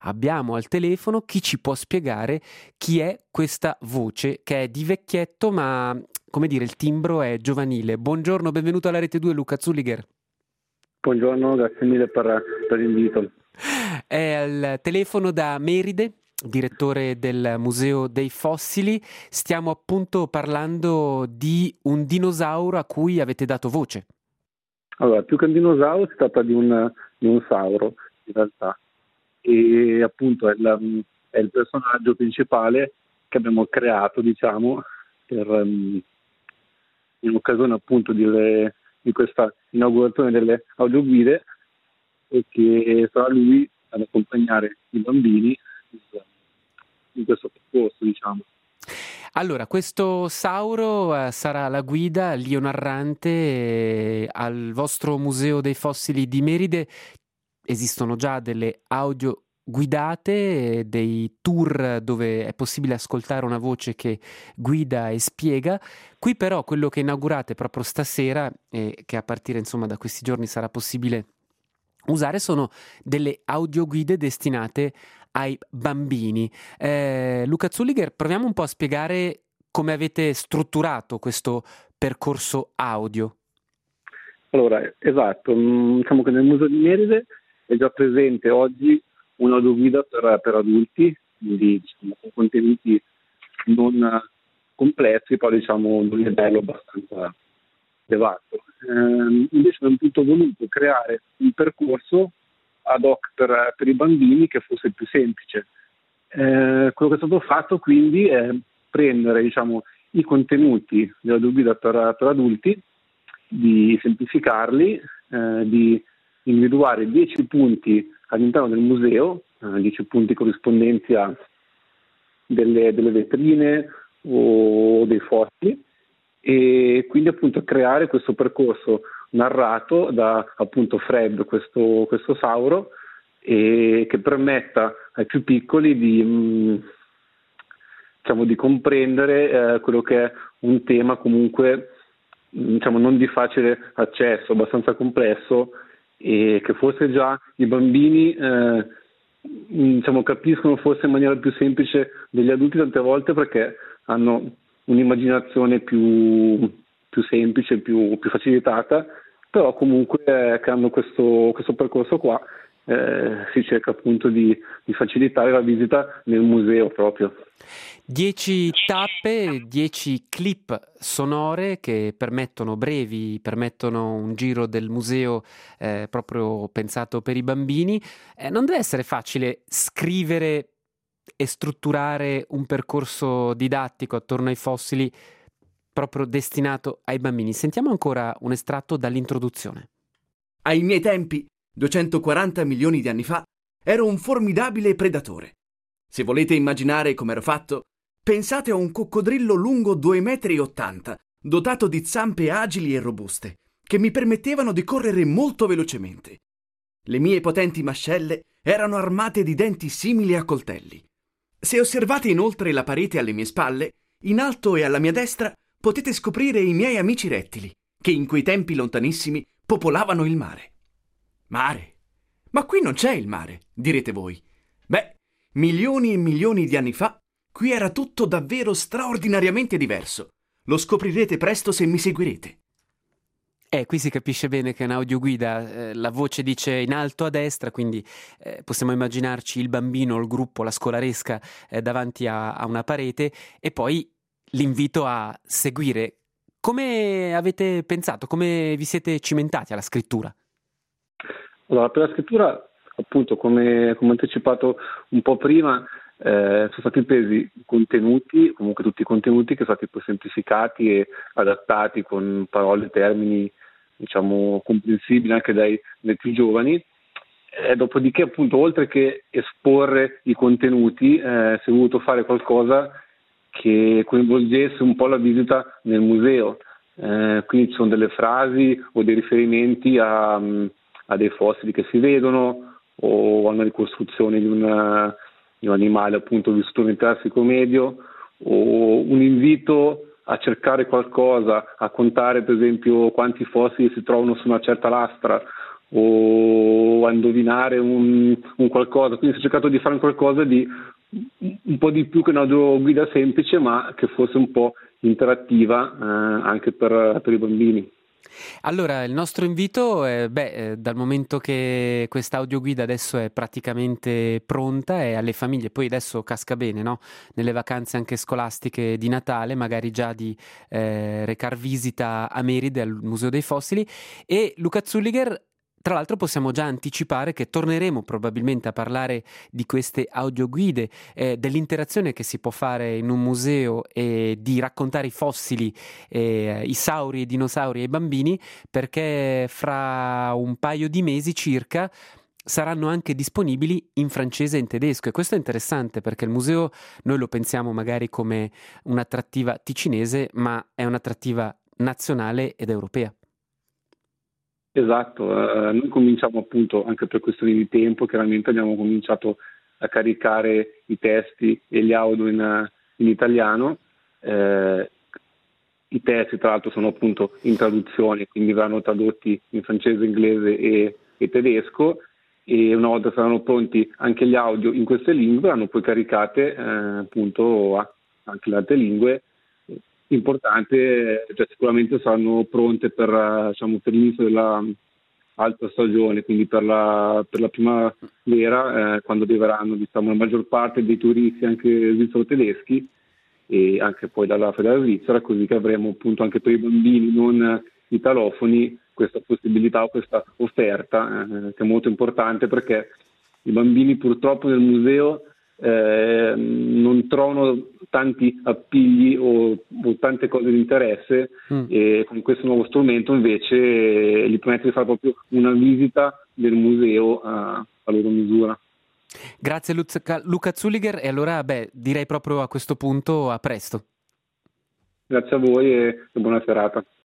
abbiamo al telefono chi ci può spiegare chi è questa voce che è di vecchietto, ma come dire, il timbro è giovanile. Buongiorno, benvenuto alla Rete 2, Luca Zulliger. Buongiorno, grazie mille per l'invito. È al telefono da Meride, direttore del Museo dei Fossili. Stiamo appunto parlando di un dinosauro a cui avete dato voce. Allora, più che un dinosauro si tratta di un sauro, in realtà, e appunto è il personaggio principale che abbiamo creato, diciamo, in occasione appunto di questa inaugurazione delle audioguide, e che sarà lui ad accompagnare i bambini in questo percorso, diciamo. Allora, questo sauro sarà la guida, l'io narrante, al vostro Museo dei Fossili di Meride. Esistono già delle audio guidate, dei tour dove è possibile ascoltare una voce che guida e spiega. Qui però quello che inaugurate proprio stasera e che a partire insomma da questi giorni sarà possibile usare sono delle audioguide destinate ai bambini. Luca Zulliger, proviamo un po' a spiegare come avete strutturato questo percorso audio. Allora, esatto, diciamo che nel Museo di Meride è già presente oggi un'audioguida per adulti, quindi diciamo, con contenuti non complessi, poi diciamo di un livello abbastanza elevato. Invece abbiamo tutto voluto creare un percorso ad hoc per i bambini che fosse più semplice. Quello che è stato fatto quindi è prendere, diciamo, i contenuti dell'audioguida per adulti, di semplificarli, di individuare 10 punti all'interno del museo, 10 punti corrispondenti a delle vetrine o dei fossili, e quindi appunto creare questo percorso narrato da appunto Fred, questo sauro, e che permetta ai più piccoli di comprendere quello che è un tema comunque diciamo non di facile accesso, abbastanza complesso, e che forse già i bambini capiscono forse in maniera più semplice degli adulti tante volte, perché hanno un'immaginazione più semplice, più facilitata, però comunque creando questo percorso qua si cerca appunto di facilitare la visita nel museo proprio. 10 tappe, 10 clip sonore che brevi, permettono un giro del museo proprio pensato per i bambini. Non deve essere facile scrivere e strutturare un percorso didattico attorno ai fossili proprio destinato ai bambini. Sentiamo ancora un estratto dall'introduzione. Ai miei tempi, 240 milioni di anni fa, ero un formidabile predatore. Se volete immaginare come ero fatto, pensate a un coccodrillo lungo 2,80 m, dotato di zampe agili e robuste, che mi permettevano di correre molto velocemente. Le mie potenti mascelle erano armate di denti simili a coltelli. Se osservate inoltre la parete alle mie spalle, in alto e alla mia destra potete scoprire i miei amici rettili, che in quei tempi lontanissimi popolavano il mare. Mare? Ma qui non c'è il mare, direte voi. Beh, milioni e milioni di anni fa, qui era tutto davvero straordinariamente diverso. Lo scoprirete presto se mi seguirete. Qui si capisce bene che è un'audioguida, la voce dice in alto a destra, quindi possiamo immaginarci il bambino, il gruppo, la scolaresca davanti a una parete, e poi l'invito a seguire. Come avete pensato? Come vi siete cimentati alla scrittura? Allora, per la scrittura, appunto, come anticipato un po' prima, sono stati presi contenuti, comunque tutti i contenuti che sono stati poi semplificati e adattati con parole e termini, diciamo, comprensibili anche dai più giovani. Dopodiché, appunto, oltre che esporre i contenuti, si è voluto fare qualcosa che coinvolgesse un po' la visita nel museo. Quindi ci sono delle frasi o dei riferimenti a dei fossili che si vedono, o a una ricostruzione di un animale appunto vissuto nel Triassico medio, o un invito a cercare qualcosa, a contare per esempio quanti fossili si trovano su una certa lastra, o a indovinare un qualcosa, quindi si è cercato di fare un qualcosa di un po' di più che un'audioguida semplice, ma che fosse un po' interattiva anche per i bambini. Allora, il nostro invito è, dal momento che questa audioguida adesso è praticamente pronta e alle famiglie, poi adesso casca bene, no? Nelle vacanze anche scolastiche di Natale, magari già di recar visita a Meride, al Museo dei Fossili. E Luca Zulliger, tra l'altro possiamo già anticipare che torneremo probabilmente a parlare di queste audioguide, dell'interazione che si può fare in un museo e di raccontare i fossili, i sauri e i dinosauri ai bambini, perché fra un paio di mesi circa saranno anche disponibili in francese e in tedesco, e questo è interessante perché il museo noi lo pensiamo magari come un'attrattiva ticinese, ma è un'attrattiva nazionale ed europea. Esatto, noi cominciamo appunto anche per questioni di tempo, chiaramente abbiamo cominciato a caricare i testi e gli audio in italiano. I testi tra l'altro sono appunto in traduzione, quindi verranno tradotti in francese, inglese e tedesco, e una volta saranno pronti anche gli audio in queste lingue, verranno poi caricate appunto anche le altre lingue. Importante, cioè sicuramente saranno pronte per l'inizio della altra stagione, quindi per la primavera, quando arriveranno la maggior parte dei turisti anche svizzero-tedeschi e anche poi dalla federale svizzera, così che avremo appunto anche per i bambini non italofoni questa possibilità o questa offerta che è molto importante, perché i bambini purtroppo nel museo non trovano tanti appigli o tante cose di interesse, e con questo nuovo strumento invece gli permette di fare proprio una visita del museo a loro misura. Grazie Luca Zulliger, e allora direi proprio a questo punto a presto. Grazie a voi e buona serata.